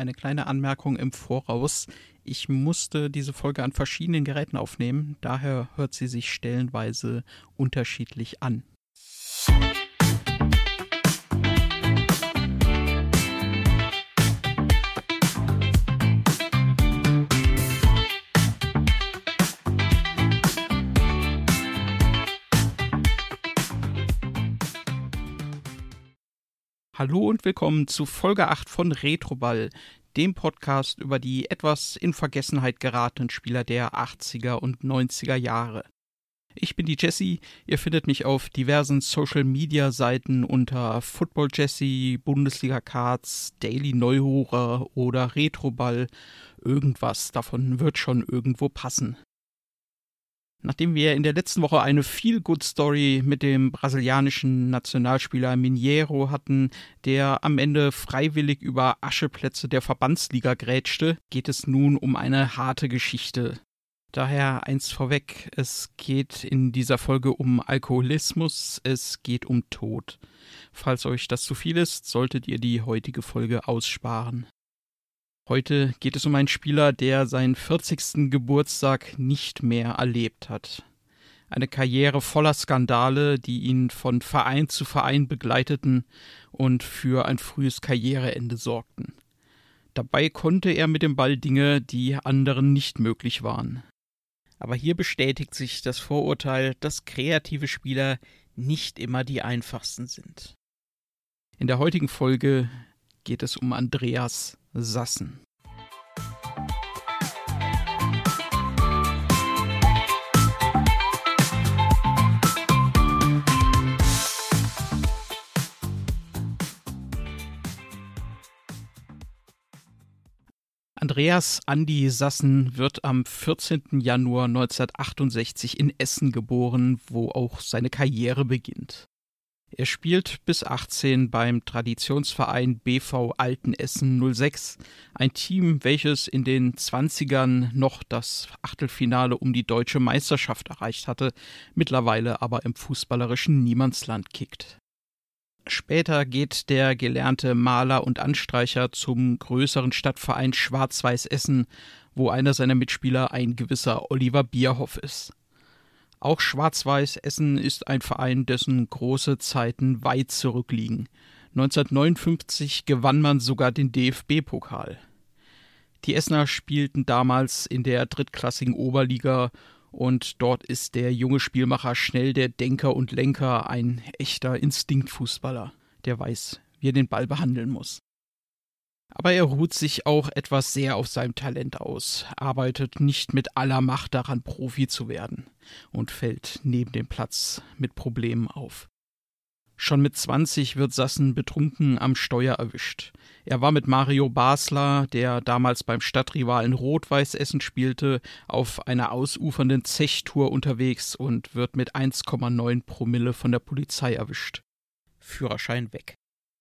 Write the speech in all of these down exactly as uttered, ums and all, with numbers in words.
eine kleine Anmerkung im Voraus. Ich musste diese Folge an verschiedenen Geräten aufnehmen, daher hört sie sich stellenweise unterschiedlich an. Hallo und willkommen zu Folge acht von Retroball, dem Podcast über die etwas in Vergessenheit geratenen Spieler der achtziger und neunziger Jahre. Ich bin die Jessie, ihr findet mich auf diversen Social-Media-Seiten unter Football Jessie, Bundesliga Cards, Daily Neuhorer oder Retroball. Irgendwas davon wird schon irgendwo passen. Nachdem wir in der letzten Woche eine Feel-Good-Story mit dem brasilianischen Nationalspieler Mineiro hatten, der am Ende freiwillig über Ascheplätze der Verbandsliga grätschte, geht es nun um eine harte Geschichte. Daher eins vorweg, es geht in dieser Folge um Alkoholismus, es geht um Tod. Falls euch das zu viel ist, solltet ihr die heutige Folge aussparen. Heute geht es um einen Spieler, der seinen vierzigsten Geburtstag nicht mehr erlebt hat. Eine Karriere voller Skandale, die ihn von Verein zu Verein begleiteten und für ein frühes Karriereende sorgten. Dabei konnte er mit dem Ball Dinge, die anderen nicht möglich waren. Aber hier bestätigt sich das Vorurteil, dass kreative Spieler nicht immer die einfachsten sind. In der heutigen Folge geht es um Andreas Sassen. Andreas Andi Sassen wird am vierzehnten Januar neunzehnhundertachtundsechzig in Essen geboren, wo auch seine Karriere beginnt. Er spielt bis achtzehn beim Traditionsverein B V Altenessen null sechs, ein Team, welches in den zwanzigern noch das Achtelfinale um die deutsche Meisterschaft erreicht hatte, mittlerweile aber im fußballerischen Niemandsland kickt. Später geht der gelernte Maler und Anstreicher zum größeren Stadtverein Schwarz-Weiß Essen, wo einer seiner Mitspieler ein gewisser Oliver Bierhoff ist. Auch Schwarz-Weiß Essen ist ein Verein, dessen große Zeiten weit zurückliegen. neunzehnhundertneunundfünfzig gewann man sogar den D F B-Pokal. Die Essener spielten damals in der drittklassigen Oberliga und dort ist der junge Spielmacher schnell der Denker und Lenker, ein echter Instinktfußballer, der weiß, wie er den Ball behandeln muss. Aber er ruht sich auch etwas sehr auf seinem Talent aus, arbeitet nicht mit aller Macht daran, Profi zu werden und fällt neben dem Platz mit Problemen auf. Schon mit zwanzig wird Sassen betrunken am Steuer erwischt. Er war mit Mario Basler, der damals beim Stadtrivalen Rot-Weiß Essen spielte, auf einer ausufernden Zechtour unterwegs und wird mit eins Komma neun Promille von der Polizei erwischt. Führerschein weg.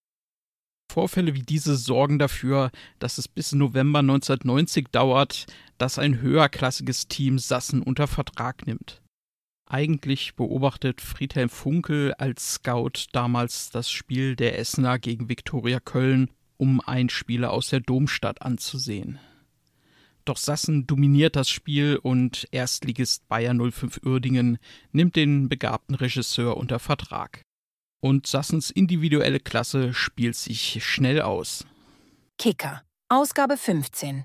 Vorfälle wie diese sorgen dafür, dass es bis November neunzehnhundertneunzig dauert, dass ein höherklassiges Team Sassen unter Vertrag nimmt. Eigentlich beobachtet Friedhelm Funkel als Scout damals das Spiel der Essener gegen Viktoria Köln, um einen Spieler aus der Domstadt anzusehen. Doch Sassen dominiert das Spiel und Erstligist Bayer null fünf Uerdingen nimmt den begabten Regisseur unter Vertrag. Und Sassens individuelle Klasse spielt sich schnell aus. Kicker, Ausgabe fünfzehn,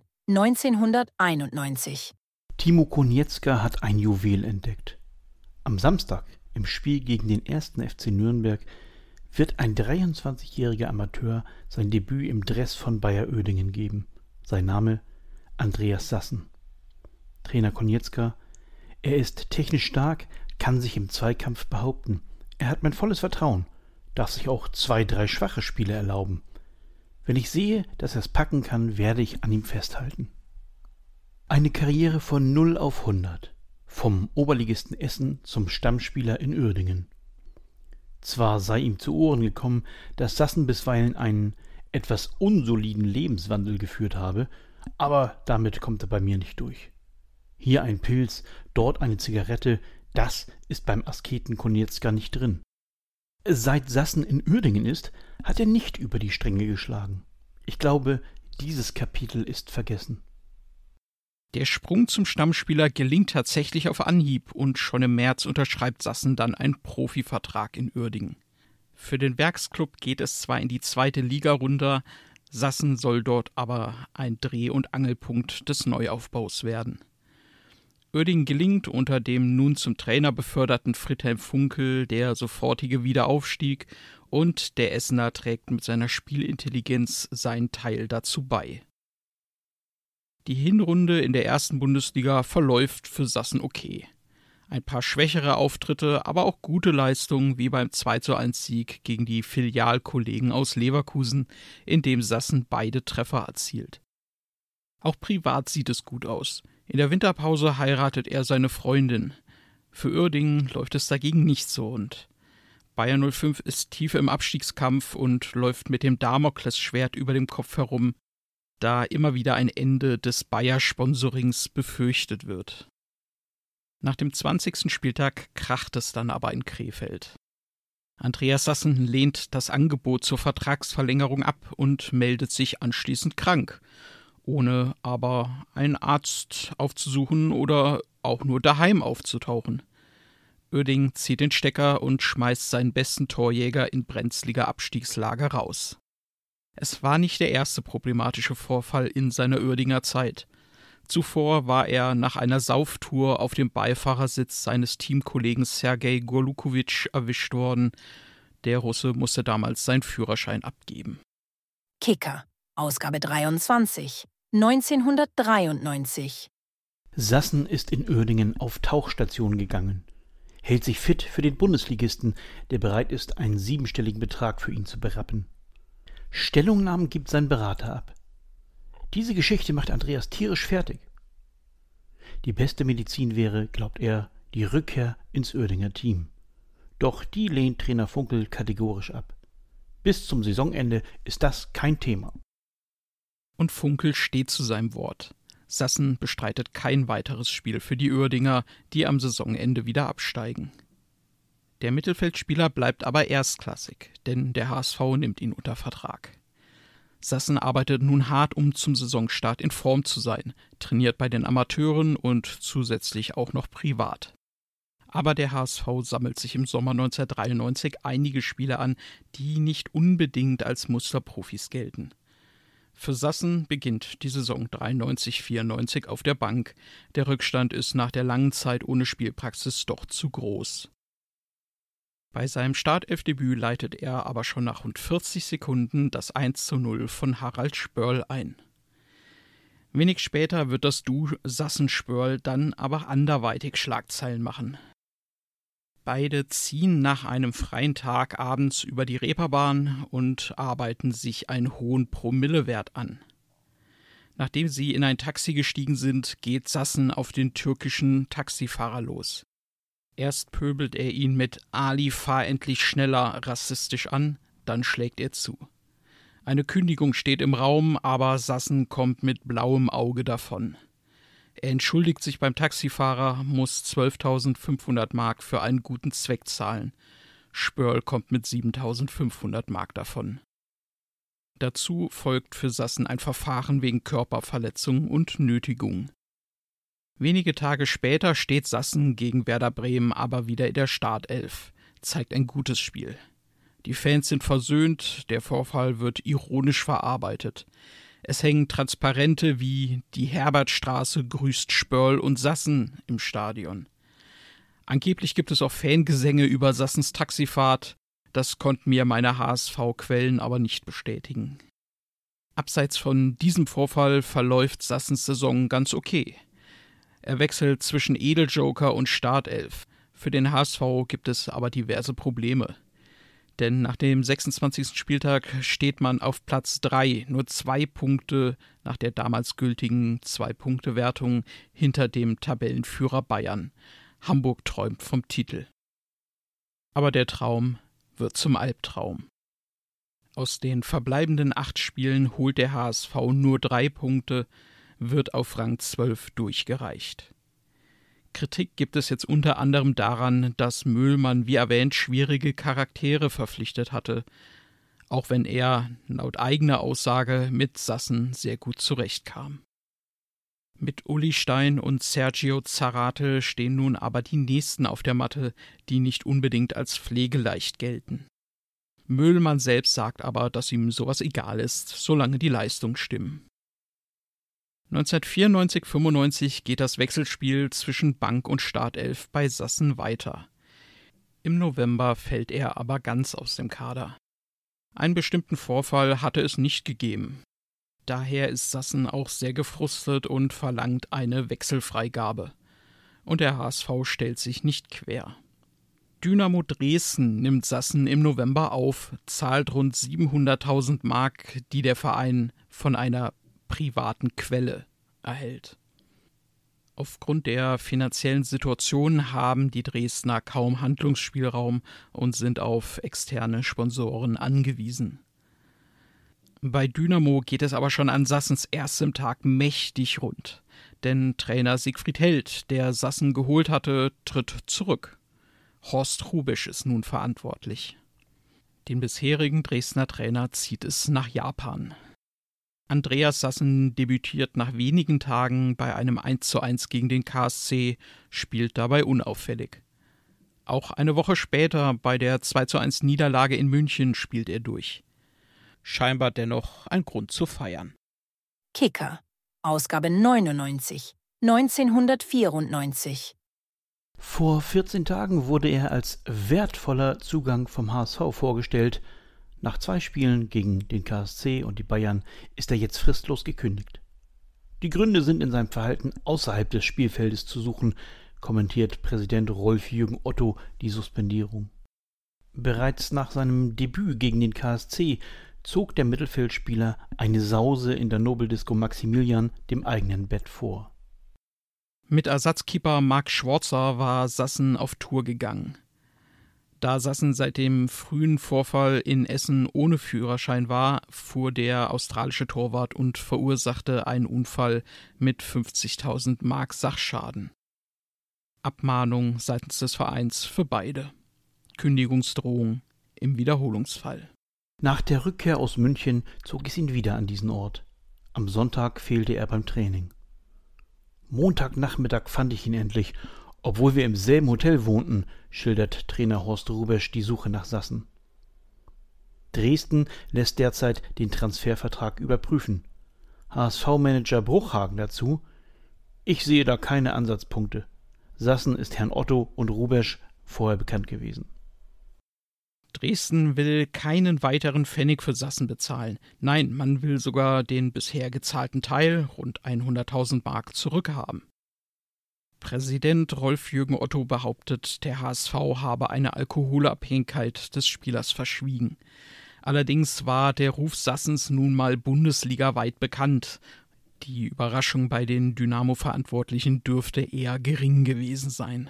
neunzehnhunderteinundneunzig. Timo Konietzka hat ein Juwel entdeckt. Am Samstag im Spiel gegen den ersten F C Nürnberg wird ein dreiundzwanzigjähriger Amateur sein Debüt im Dress von Bayer Uerdingen geben. Sein Name Andreas Sassen. Trainer Konietzka: Er ist technisch stark, kann sich im Zweikampf behaupten. Er hat mein volles Vertrauen, darf sich auch zwei, drei schwache Spiele erlauben. Wenn ich sehe, dass er es packen kann, werde ich an ihm festhalten. Eine Karriere von null auf hundert. Vom Oberligisten Essen zum Stammspieler in Uerdingen. Zwar sei ihm zu Ohren gekommen, dass Sassen bisweilen einen etwas unsoliden Lebenswandel geführt habe, aber damit kommt er bei mir nicht durch. Hier ein Pilz, dort eine Zigarette, das ist beim Asketen Konietzka nicht drin. Seit Sassen in Uerdingen ist, hat er nicht über die Stränge geschlagen. Ich glaube, Dieses Kapitel ist vergessen. Der Sprung zum Stammspieler gelingt tatsächlich auf Anhieb und schon im März unterschreibt Sassen dann einen Profivertrag in Uerdingen. Für den Werksclub geht es zwar in die zweite Liga runter, Sassen soll dort aber ein Dreh- und Angelpunkt des Neuaufbaus werden. Uerdingen gelingt unter dem nun zum Trainer beförderten Friedhelm Funkel der sofortige Wiederaufstieg und der Essener trägt mit seiner Spielintelligenz seinen Teil dazu bei. Die Hinrunde in der ersten Bundesliga verläuft für Sassen okay. Ein paar schwächere Auftritte, aber auch gute Leistungen wie beim zwei zu eins Sieg gegen die Filialkollegen aus Leverkusen, in dem Sassen beide Treffer erzielt. Auch privat sieht es gut aus. In der Winterpause heiratet er seine Freundin. Für Uerdingen läuft es dagegen nicht so rund. Bayer null fünf ist tief im Abstiegskampf und läuft mit dem Damoklesschwert über dem Kopf herum, da immer wieder ein Ende des Bayer-Sponsorings befürchtet wird. Nach dem zwanzigsten Spieltag kracht es dann aber in Krefeld. Andreas Sassen lehnt das Angebot zur Vertragsverlängerung ab und meldet sich anschließend krank, ohne aber einen Arzt aufzusuchen oder auch nur daheim aufzutauchen. Uerdingen zieht den Stecker und schmeißt seinen besten Torjäger in brenzliger Abstiegslage raus. Es war nicht der erste problematische Vorfall in seiner Uerdinger Zeit. Zuvor war er nach einer Sauftour auf dem Beifahrersitz seines Teamkollegen Sergei Gorlukowitsch erwischt worden. Der Russe musste damals seinen Führerschein abgeben. Kicker, Ausgabe dreiundzwanzig, neunzehnhundertdreiundneunzig. Sassen ist in Uerdingen auf Tauchstation gegangen, hält sich fit für den Bundesligisten, der bereit ist, einen siebenstelligen Betrag für ihn zu berappen. Stellungnahmen gibt sein Berater ab. Diese Geschichte macht Andreas tierisch fertig. Die beste Medizin wäre, glaubt er, die Rückkehr ins Uerdinger Team. Doch die lehnt Trainer Funkel kategorisch ab. Bis zum Saisonende ist das kein Thema. Und Funkel steht zu seinem Wort. Sassen bestreitet kein weiteres Spiel für die Uerdinger, die am Saisonende wieder absteigen. Der Mittelfeldspieler bleibt aber erstklassig, denn der H S V nimmt ihn unter Vertrag. Sassen arbeitet nun hart, um zum Saisonstart in Form zu sein, trainiert bei den Amateuren und zusätzlich auch noch privat. Aber der H S V sammelt sich im Sommer neunzehnhundertdreiundneunzig einige Spieler an, die nicht unbedingt als Musterprofis gelten. Für Sassen beginnt die Saison dreiundneunzig vierundneunzig auf der Bank. Der Rückstand ist nach der langen Zeit ohne Spielpraxis doch zu groß. Bei seinem Startelfdebüt leitet er aber schon nach rund vierzig Sekunden das eins zu null von Harald Spörl ein. Wenig später wird das Duo Sassen-Spörl dann aber anderweitig Schlagzeilen machen. Beide ziehen nach einem freien Tag abends über die Reeperbahn und arbeiten sich einen hohen Promillewert an. Nachdem sie in ein Taxi gestiegen sind, geht Sassen auf den türkischen Taxifahrer los. Erst pöbelt er ihn mit »Ali, fahr endlich schneller« rassistisch an, dann schlägt er zu. Eine Kündigung steht im Raum, aber Sassen kommt mit blauem Auge davon. Er entschuldigt sich beim Taxifahrer, muss zwölftausendfünfhundert Mark für einen guten Zweck zahlen. Spörl kommt mit siebentausendfünfhundert Mark davon. Dazu folgt für Sassen ein Verfahren wegen Körperverletzung und Nötigung. Wenige Tage später steht Sassen gegen Werder Bremen aber wieder in der Startelf, zeigt ein gutes Spiel. Die Fans sind versöhnt, der Vorfall wird ironisch verarbeitet. Es hängen Transparente wie »Die Herbertstraße grüßt Spörl und Sassen« im Stadion. Angeblich gibt es auch Fangesänge über Sassens Taxifahrt, das konnten mir meine H S V-Quellen aber nicht bestätigen. Abseits von diesem Vorfall verläuft Sassens Saison ganz okay. Er wechselt zwischen Edeljoker und Startelf. Für den H S V gibt es aber diverse Probleme. Denn nach dem sechsundzwanzigsten Spieltag steht man auf Platz drei, nur zwei Punkte nach der damals gültigen Zwei-Punkte-Wertung hinter dem Tabellenführer Bayern. Hamburg träumt vom Titel. Aber der Traum wird zum Albtraum. Aus den verbleibenden acht Spielen holt der H S V nur drei Punkte, wird auf Rang zwölf durchgereicht. Kritik gibt es jetzt unter anderem daran, dass Möhlmann, wie erwähnt, schwierige Charaktere verpflichtet hatte. auch wenn er, laut eigener Aussage, mit Sassen sehr gut zurechtkam. Mit Uli Stein und Sergio Zarate stehen nun aber die Nächsten auf der Matte, die nicht unbedingt als pflegeleicht gelten. Möhlmann selbst sagt aber, dass ihm sowas egal ist, solange die Leistungen stimmen. neunzehnhundertvierundneunzig fünfundneunzig geht das Wechselspiel zwischen Bank und Startelf bei Sassen weiter. Im November fällt er aber ganz aus dem Kader. Einen bestimmten Vorfall hatte es nicht gegeben. Daher ist Sassen auch sehr gefrustet und verlangt eine Wechselfreigabe. Und der H S V stellt sich nicht quer. Dynamo Dresden nimmt Sassen im November auf, zahlt rund siebenhunderttausend Mark, die der Verein von einer privaten Quelle erhält. Aufgrund der finanziellen Situation haben die Dresdner kaum Handlungsspielraum und sind auf externe Sponsoren angewiesen. Bei Dynamo geht es aber schon an Sassens erstem Tag mächtig rund, denn Trainer Siegfried Held, der Sassen geholt hatte, tritt zurück. Horst Hrubesch ist nun verantwortlich. Den bisherigen Dresdner Trainer zieht es nach Japan. Andreas Sassen debütiert nach wenigen Tagen bei einem eins zu eins gegen den K S C, spielt dabei unauffällig. Auch eine Woche später bei der zwei zu eins Niederlage in München spielt er durch. Scheinbar dennoch ein Grund zu feiern. Kicker, Ausgabe neunundneunzig, neunzehnhundertvierundneunzig. Vor vierzehn Tagen wurde er als wertvoller Zugang vom H S V vorgestellt. Nach zwei Spielen gegen den K S C und die Bayern ist er jetzt fristlos gekündigt. Die Gründe sind in seinem Verhalten außerhalb des Spielfeldes zu suchen, kommentiert Präsident Rolf-Jürgen Otto die Suspendierung. Bereits nach seinem Debüt gegen den K S C zog der Mittelfeldspieler eine Sause in der Nobeldisco Maximilian dem eigenen Bett vor. Mit Ersatzkeeper Marc Schwarzer war Sassen auf Tour gegangen. Da Sassen seit dem frühen Vorfall in Essen ohne Führerschein war, fuhr der australische Torwart und verursachte einen Unfall mit fünfzigtausend Mark Sachschaden. Abmahnung seitens des Vereins für beide. Kündigungsdrohung im Wiederholungsfall. Nach der Rückkehr aus München zog es ihn wieder an diesen Ort. Am Sonntag fehlte er beim Training. Montagnachmittag fand ich ihn endlich, obwohl wir im selben Hotel wohnten, schildert Trainer Horst Hrubesch die Suche nach Sassen. Dresden lässt derzeit den Transfervertrag überprüfen. H S V-Manager Bruchhagen dazu: Ich sehe da keine Ansatzpunkte. Sassen ist Herrn Otto und Hrubesch vorher bekannt gewesen. Dresden will keinen weiteren Pfennig für Sassen bezahlen. Nein, man will sogar den bisher gezahlten Teil, rund hunderttausend Mark, zurückhaben. Präsident Rolf-Jürgen Otto behauptet, der H S V habe eine Alkoholabhängigkeit des Spielers verschwiegen. Allerdings war der Ruf Sassens nun mal bundesligaweit bekannt. Die Überraschung bei den Dynamo-Verantwortlichen dürfte eher gering gewesen sein.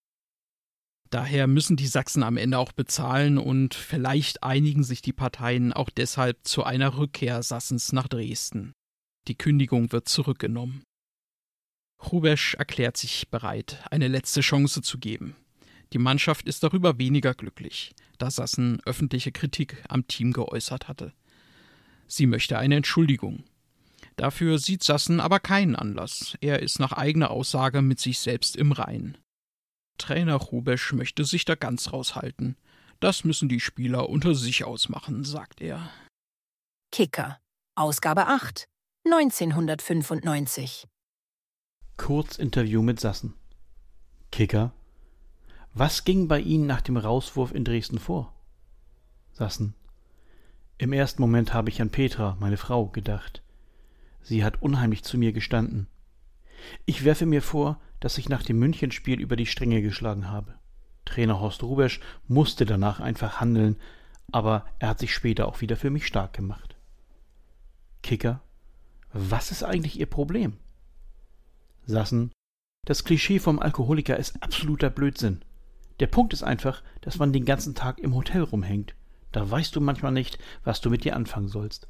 Daher müssen die Sachsen am Ende auch bezahlen und vielleicht einigen sich die Parteien auch deshalb zu einer Rückkehr Sassens nach Dresden. Die Kündigung wird zurückgenommen. Hrubesch erklärt sich bereit, eine letzte Chance zu geben. Die Mannschaft ist darüber weniger glücklich, da Sassen öffentliche Kritik am Team geäußert hatte. Sie möchte eine Entschuldigung. Dafür sieht Sassen aber keinen Anlass. Er ist nach eigener Aussage mit sich selbst im Reinen. Trainer Hrubesch möchte sich da ganz raushalten. Das müssen die Spieler unter sich ausmachen, sagt er. Kicker, Ausgabe acht, neunzehnhundertfünfundneunzig. Kurzinterview mit Sassen. Kicker: Was ging bei Ihnen nach dem Rauswurf in Dresden vor? Sassen: Im ersten Moment habe ich an Petra, meine Frau, gedacht. Sie hat unheimlich zu mir gestanden. Ich werfe mir vor, dass ich nach dem Münchenspiel über die Stränge geschlagen habe. Trainer Horst Hrubesch musste danach einfach handeln, aber er hat sich später auch wieder für mich stark gemacht. Kicker: Was ist eigentlich Ihr Problem? Sassen: Das Klischee vom Alkoholiker ist absoluter Blödsinn. Der Punkt ist einfach, dass man den ganzen Tag im Hotel rumhängt. Da weißt du manchmal nicht, was du mit dir anfangen sollst.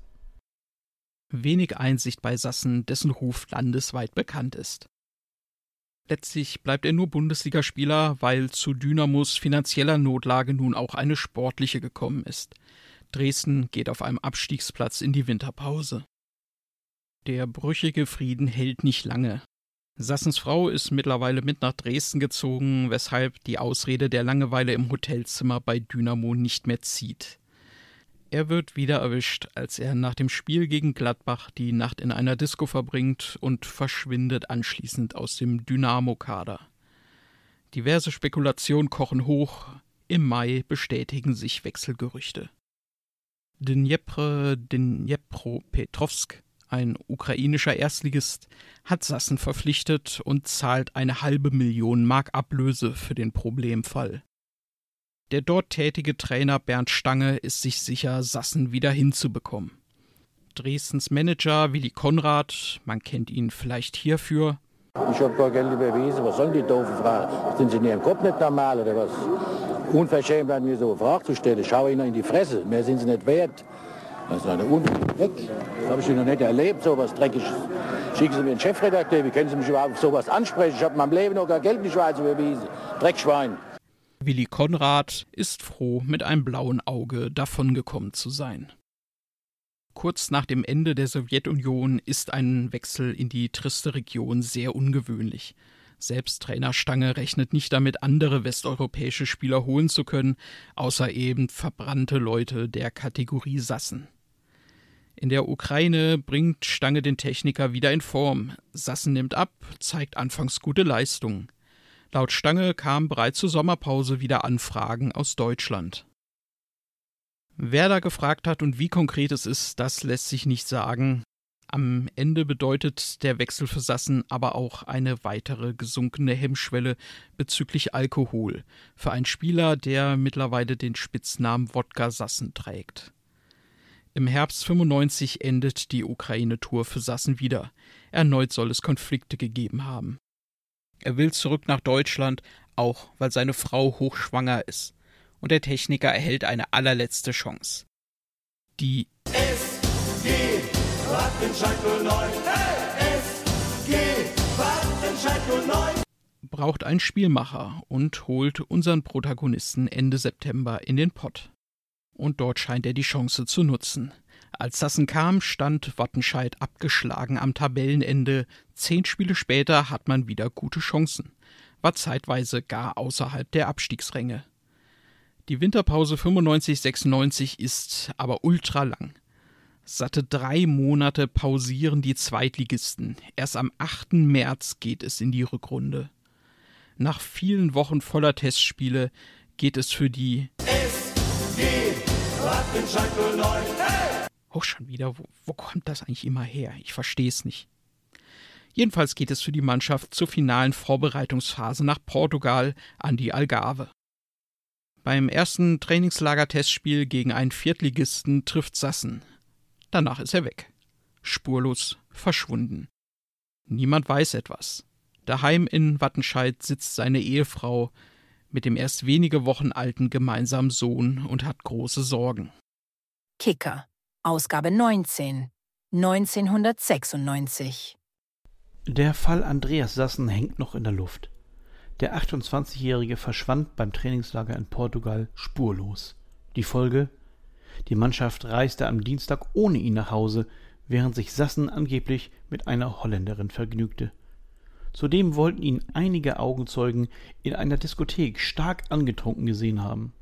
Wenig Einsicht bei Sassen, dessen Ruf landesweit bekannt ist. Letztlich bleibt er nur Bundesligaspieler, weil zu Dynamos finanzieller Notlage nun auch eine sportliche gekommen ist. Dresden geht auf einem Abstiegsplatz in die Winterpause. Der brüchige Frieden hält nicht lange. Sassens Frau ist mittlerweile mit nach Dresden gezogen, weshalb die Ausrede der Langeweile im Hotelzimmer bei Dynamo nicht mehr zieht. Er wird wieder erwischt, als er nach dem Spiel gegen Gladbach die Nacht in einer Disco verbringt und verschwindet anschließend aus dem Dynamo-Kader. Diverse Spekulationen kochen hoch, im Mai bestätigen sich Wechselgerüchte. Dnjepr Dnjepropetrovsk, ein ukrainischer Erstligist, hat Sassen verpflichtet und zahlt eine halbe Million Mark Ablöse für den Problemfall. Der dort tätige Trainer Bernd Stange ist sich sicher, Sassen wieder hinzubekommen. Dresdens Manager Willi Konrad, man kennt ihn vielleicht hierfür: Ich habe gar Geld überwiesen, was sollen die doofen Fragen? Sind sie in ihrem Kopf nicht normal oder was? Unverschämt an mir so eine Frage zu stellen, schau ihnen in die Fresse, mehr sind sie nicht wert. Das ist eine Unfug weg. Das habe ich noch nicht erlebt, so was Dreckiges. Schicken Sie mir einen Chefredakteur, wie können Sie mich überhaupt auf sowas ansprechen? Ich habe in meinem Leben noch gar Geld in die Schweiz überwiesen. Dreckschwein. Willi Konrad ist froh, mit einem blauen Auge davongekommen zu sein. Kurz nach dem Ende der Sowjetunion ist ein Wechsel in die triste Region sehr ungewöhnlich. Selbst Trainer Stange rechnet nicht damit, andere westeuropäische Spieler holen zu können, außer eben verbrannte Leute der Kategorie Sassen. In der Ukraine bringt Stange den Techniker wieder in Form. Sassen nimmt ab, zeigt anfangs gute Leistungen. Laut Stange kamen bereits zur Sommerpause wieder Anfragen aus Deutschland. Wer da gefragt hat und wie konkret es ist, das lässt sich nicht sagen. Am Ende bedeutet der Wechsel für Sassen aber auch eine weitere gesunkene Hemmschwelle bezüglich Alkohol für einen Spieler, der mittlerweile den Spitznamen Wodka Sassen trägt. Im Herbst fünfundneunzig endet die Ukraine-Tour für Sassen wieder. Erneut soll es Konflikte gegeben haben. Er will zurück nach Deutschland, auch weil seine Frau hochschwanger ist. Und der Techniker erhält eine allerletzte Chance. Die S G Wattenscheid null neun, hey, S G Wattenscheid null neun braucht einen Spielmacher und holt unseren Protagonisten Ende September in den Pott. Und dort scheint er die Chance zu nutzen. Als Sassen kam, stand Wattenscheid abgeschlagen am Tabellenende. Zehn Spiele später hat man wieder gute Chancen, war zeitweise gar außerhalb der Abstiegsränge. Die Winterpause fünfundneunzig sechsundneunzig ist aber ultra lang. Satte drei Monate pausieren die Zweitligisten. Erst am achten März geht es in die Rückrunde. Nach vielen Wochen voller Testspiele geht es für die S G Wattenscheid null neun, hey! Oh, schon wieder, wo, wo kommt das eigentlich immer her? Ich verstehe es nicht. Jedenfalls geht es für die Mannschaft zur finalen Vorbereitungsphase nach Portugal an die Algarve. Beim ersten Trainingslager-Testspiel gegen einen Viertligisten trifft Sassen. Danach ist er weg. Spurlos verschwunden. Niemand weiß etwas. Daheim in Wattenscheid sitzt seine Ehefrau mit dem erst wenige Wochen alten gemeinsamen Sohn und hat große Sorgen. Kicker, Ausgabe neunzehn, neunzehnhundertsechsundneunzig. Der Fall Andreas Sassen hängt noch in der Luft. Der achtundzwanzigjährige verschwand beim Trainingslager in Portugal spurlos. Die Folge? Die Mannschaft reiste am Dienstag ohne ihn nach Hause, während sich Sassen angeblich mit einer Holländerin vergnügte. Zudem wollten ihn einige Augenzeugen in einer Diskothek stark angetrunken gesehen haben.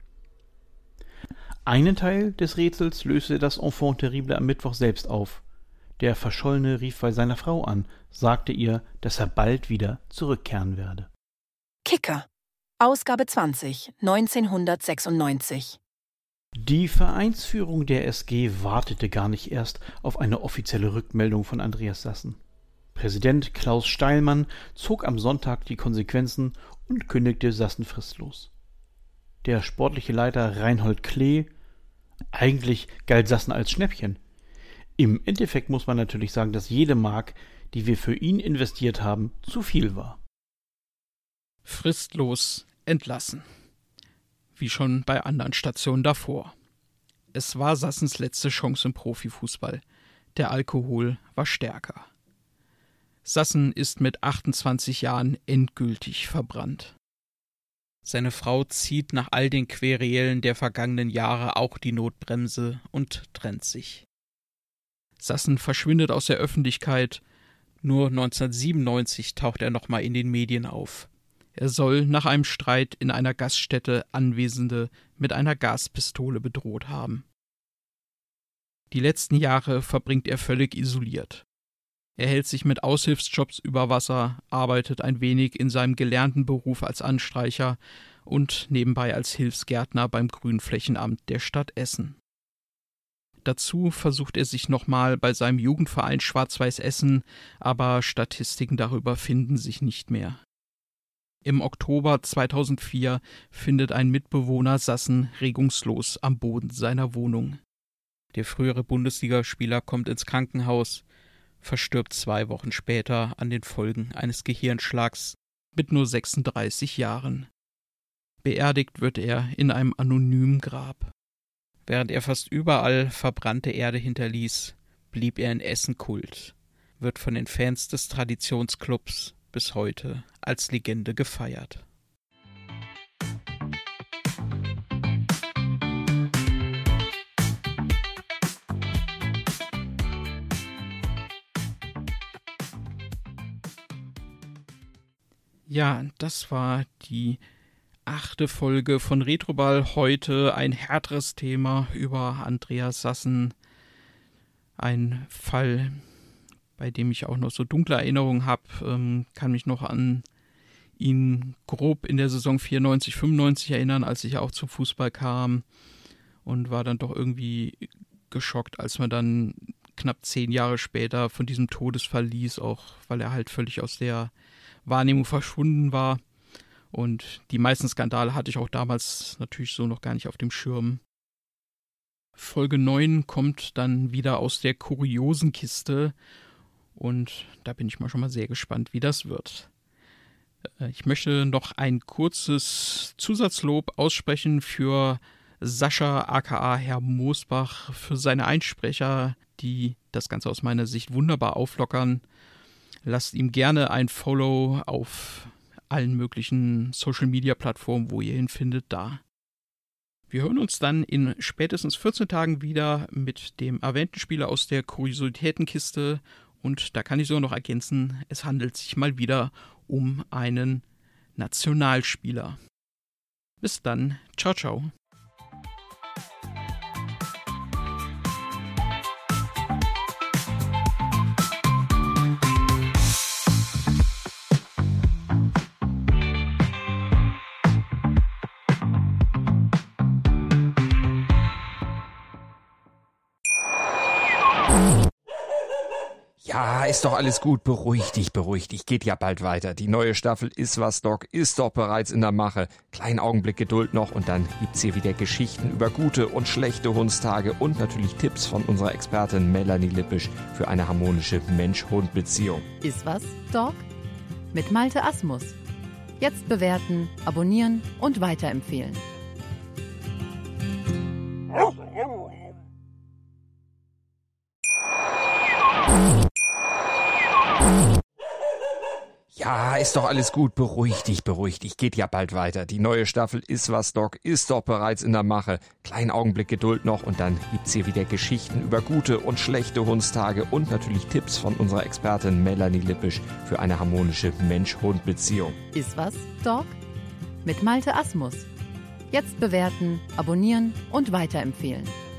Einen Teil des Rätsels löste das Enfant terrible am Mittwoch selbst auf. Der Verschollene rief bei seiner Frau an, sagte ihr, dass er bald wieder zurückkehren werde. Kicker, Ausgabe zwanzig, neunzehnhundertsechsundneunzig. Die Vereinsführung der S G wartete gar nicht erst auf eine offizielle Rückmeldung von Andreas Sassen. Präsident Klaus Steilmann zog am Sonntag die Konsequenzen und kündigte Sassen fristlos. Der sportliche Leiter Reinhold Klee, eigentlich galt Sassen als Schnäppchen. Im Endeffekt muss man natürlich sagen, dass jede Mark, die wir für ihn investiert haben, zu viel war. Fristlos entlassen. Wie schon bei anderen Stationen davor. Es war Sassens letzte Chance im Profifußball. Der Alkohol war stärker. Sassen ist mit achtundzwanzig Jahren endgültig verbrannt. Seine Frau zieht nach all den Querelen der vergangenen Jahre auch die Notbremse und trennt sich. Sassen verschwindet aus der Öffentlichkeit, nur neunzehnhundertsiebenundneunzig taucht er nochmal in den Medien auf. Er soll nach einem Streit in einer Gaststätte Anwesende mit einer Gaspistole bedroht haben. Die letzten Jahre verbringt er völlig isoliert. Er hält sich mit Aushilfsjobs über Wasser, arbeitet ein wenig in seinem gelernten Beruf als Anstreicher und nebenbei als Hilfsgärtner beim Grünflächenamt der Stadt Essen. Dazu versucht er sich nochmal bei seinem Jugendverein Schwarz-Weiß Essen, aber Statistiken darüber finden sich nicht mehr. Im Oktober zweitausendvier findet ein Mitbewohner Sassen regungslos am Boden seiner Wohnung. Der frühere Bundesligaspieler kommt ins Krankenhaus, verstirbt zwei Wochen später an den Folgen eines Gehirnschlags mit nur sechsunddreißig Jahren. Beerdigt wird er in einem anonymen Grab. Während er fast überall verbrannte Erde hinterließ, blieb er in Essen Kult, wird von den Fans des Traditionsclubs bis heute als Legende gefeiert. Ja, das war die achte Folge von Retroball. Heute ein härteres Thema über Andreas Sassen. Ein Fall, bei dem ich auch noch so dunkle Erinnerungen habe. Ähm, kann mich noch an ihn grob in der Saison vierundneunzig, fünfundneunzig erinnern, als ich auch zum Fußball kam. Und war dann doch irgendwie geschockt, als man dann knapp zehn Jahre später von diesem Todesfall ließ, auch weil er halt völlig aus der Wahrnehmung verschwunden war. Und die meisten Skandale hatte ich auch damals natürlich so noch gar nicht auf dem Schirm. Folge neun kommt dann wieder aus der kuriosen Kiste und da bin ich mal schon mal sehr gespannt, wie das wird. Ich möchte noch ein kurzes Zusatzlob aussprechen für Sascha aka Herr Moosbach, für seine Einsprecher, die das Ganze aus meiner Sicht wunderbar auflockern. Lasst ihm gerne ein Follow auf allen möglichen Social-Media-Plattformen, wo ihr ihn findet, da. Wir hören uns dann in spätestens vierzehn Tagen wieder mit dem erwähnten Spieler aus der Kuriositätenkiste und da kann ich sogar noch ergänzen, es handelt sich mal wieder um einen Nationalspieler. Bis dann, ciao, ciao. Ja, ist doch alles gut. Beruhig dich, beruhig dich. Geht ja bald weiter. Die neue Staffel Ist was, Doc ist doch bereits in der Mache. Kleinen Augenblick Geduld noch und dann gibt's hier wieder Geschichten über gute und schlechte Hundstage und natürlich Tipps von unserer Expertin Melanie Lippisch für eine harmonische Mensch-Hund-Beziehung. Ist was, Doc? Mit Malte Asmus. Jetzt bewerten, abonnieren und weiterempfehlen. Ja, ist doch alles gut. Beruhig dich, beruhig dich. Geht ja bald weiter. Die neue Staffel Ist was, Doc ist doch bereits in der Mache. Kleinen Augenblick Geduld noch und dann gibt's hier wieder Geschichten über gute und schlechte Hundstage und natürlich Tipps von unserer Expertin Melanie Lippisch für eine harmonische Mensch-Hund-Beziehung. Ist was, Doc? Mit Malte Asmus. Jetzt bewerten, abonnieren und weiterempfehlen.